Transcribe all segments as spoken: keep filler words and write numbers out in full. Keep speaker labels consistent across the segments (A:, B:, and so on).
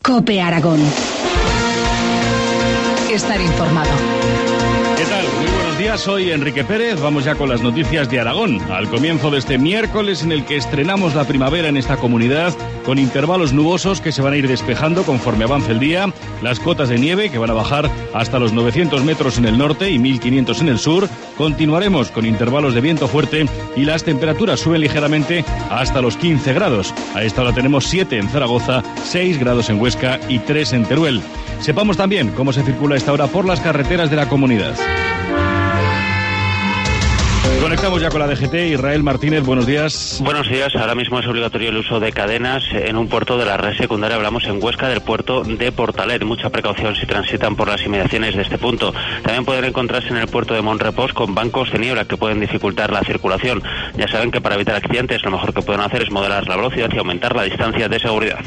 A: COPE Aragón. Estar informado.
B: ¿Qué tal? Muy buenos días, soy Enrique Pérez. Vamos ya con las noticias de Aragón. Al comienzo de este miércoles en el que estrenamos la primavera en esta comunidad, con intervalos nubosos que se van a ir despejando conforme avance el día, las cotas de nieve que van a bajar hasta los novecientos metros en el norte y mil quinientos en el sur. Continuaremos con intervalos de viento fuerte y las temperaturas suben ligeramente hasta los quince grados. A esta hora tenemos siete en Zaragoza, seis grados en Huesca y tres en Teruel. Sepamos también cómo se circula a esta hora por las carreteras de la comunidad. Conectamos ya con la D G T. Israel Martínez, buenos días.
C: Buenos días. Ahora mismo es obligatorio el uso de cadenas en un puerto de la red secundaria. Hablamos en Huesca del puerto de Portalet. Mucha precaución si transitan por las inmediaciones de este punto. También pueden encontrarse en el puerto de Monrepós con bancos de niebla que pueden dificultar la circulación. Ya saben que para evitar accidentes lo mejor que pueden hacer es moderar la velocidad y aumentar la distancia de seguridad.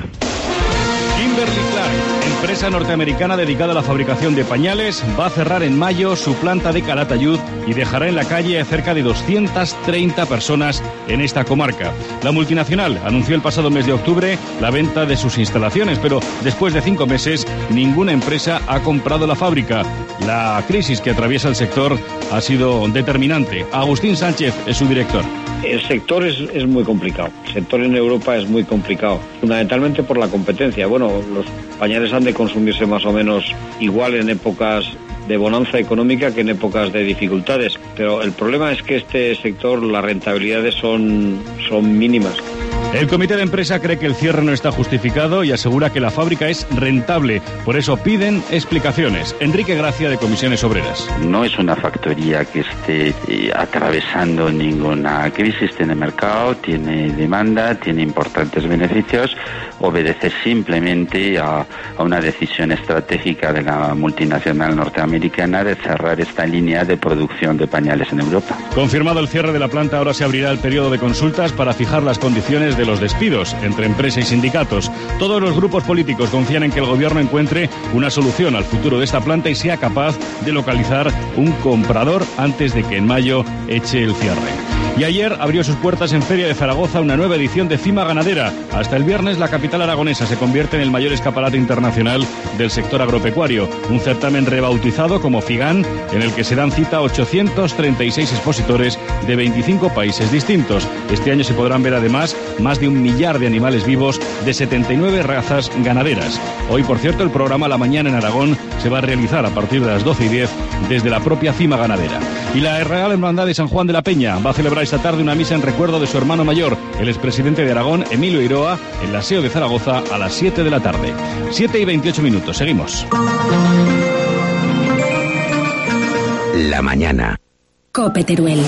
B: Kimberly-Clark, empresa norteamericana dedicada a la fabricación de pañales, va a cerrar en mayo su planta de Calatayud y dejará en la calle a cerca de doscientas treinta personas en esta comarca. La multinacional anunció el pasado mes de octubre la venta de sus instalaciones, pero después de cinco meses ninguna empresa ha comprado la fábrica. La crisis que atraviesa el sector ha sido determinante. Agustín Sánchez es su director.
D: El sector es, es muy complicado. El sector en Europa es muy complicado, fundamentalmente por la competencia. Bueno, los pañales han de consumirse más o menos igual en épocas de bonanza económica que en épocas de dificultades. Pero el problema es que este sector, las rentabilidades son, son mínimas.
B: El comité de empresa cree que el cierre no está justificado y asegura que la fábrica es rentable. Por eso piden explicaciones. Enrique Gracia, de Comisiones Obreras.
E: No es una factoría que esté eh, atravesando ninguna crisis. Tiene mercado, tiene demanda, tiene importantes beneficios. Obedece simplemente a, a una decisión estratégica de la multinacional norteamericana de cerrar esta línea de producción de pañales en Europa.
B: Confirmado el cierre de la planta, ahora se abrirá el periodo de consultas para fijar las condiciones de los despidos entre empresa y sindicatos. Todos los grupos políticos confían en que el gobierno encuentre una solución al futuro de esta planta y sea capaz de localizar un comprador antes de que en mayo eche el cierre. Y ayer abrió sus puertas en Feria de Zaragoza una nueva edición de Cima Ganadera. Hasta el viernes la capital aragonesa se convierte en el mayor escaparate internacional del sector agropecuario. Un certamen rebautizado como FIGAN, en el que se dan cita ochocientos treinta y seis expositores de veinticinco países distintos. Este año se podrán ver además más de un millar de animales vivos de setenta y nueve razas ganaderas. Hoy, por cierto, el programa La Mañana en Aragón se va a realizar a partir de las doce y diez desde la propia Cima Ganadera. Y la Real Hermandad de San Juan de la Peña va a celebrar esta tarde una misa en recuerdo de su hermano mayor, el expresidente de Aragón, Emilio Iroa, en la S E O de Zaragoza a las siete de la tarde. siete y veintiocho minutos, seguimos.
A: La mañana. COPE Teruel.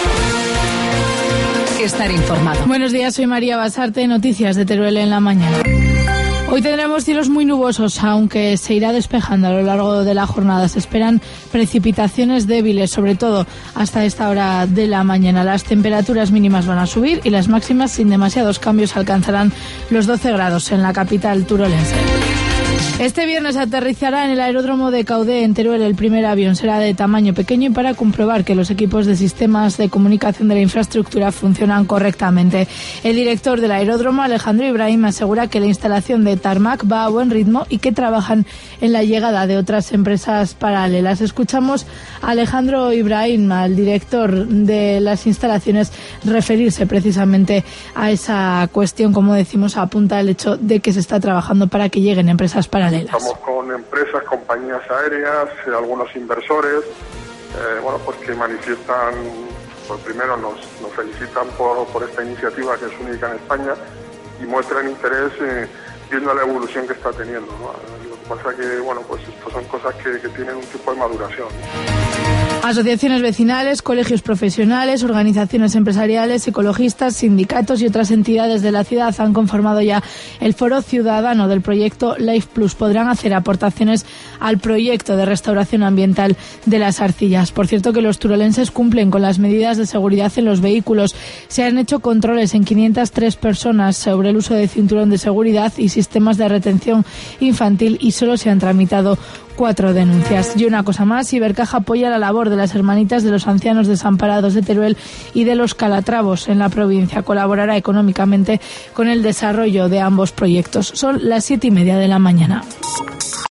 A: Estar informado.
F: Buenos días, soy María Basarte, noticias de Teruel en la mañana. Hoy tendremos cielos muy nubosos, aunque se irá despejando a lo largo de la jornada. Se esperan precipitaciones débiles, sobre todo hasta esta hora de la mañana. Las temperaturas mínimas van a subir y las máximas, sin demasiados cambios, alcanzarán los doce grados en la capital turolense. Este viernes aterrizará en el aeródromo de Caudé, en Teruel. El primer avión será de tamaño pequeño y para comprobar que los equipos de sistemas de comunicación de la infraestructura funcionan correctamente. El director del aeródromo, Alejandro Ibrahim, asegura que la instalación de Tarmac va a buen ritmo y que trabajan en la llegada de otras empresas paralelas. Escuchamos a Alejandro Ibrahim, al director de las instalaciones, referirse precisamente a esa cuestión. Como decimos, apunta el hecho de que se está trabajando para que lleguen empresas paralelas.
G: Estamos con empresas, compañías aéreas, eh, algunos inversores, eh, bueno, pues que manifiestan, pues primero nos, nos felicitan por, por esta iniciativa que es única en España y muestran interés eh, viendo la evolución que está teniendo, ¿no? Lo que pasa que, bueno, pues estas son cosas que, que tienen un tipo de maduración, ¿no?
F: Asociaciones vecinales, colegios profesionales, organizaciones empresariales, ecologistas, sindicatos y otras entidades de la ciudad han conformado ya el foro ciudadano del proyecto Life Plus. Podrán hacer aportaciones al proyecto de restauración ambiental de las arcillas. Por cierto, que los turolenses cumplen con las medidas de seguridad en los vehículos. Se han hecho controles en quinientas tres personas sobre el uso de cinturón de seguridad y sistemas de retención infantil y solo se han tramitado cuatro denuncias. Y una cosa más, Ibercaja apoya la labor de las hermanitas de los ancianos desamparados de Teruel y de los Calatravos en la provincia. Colaborará económicamente con el desarrollo de ambos proyectos. Son las siete y media de la mañana.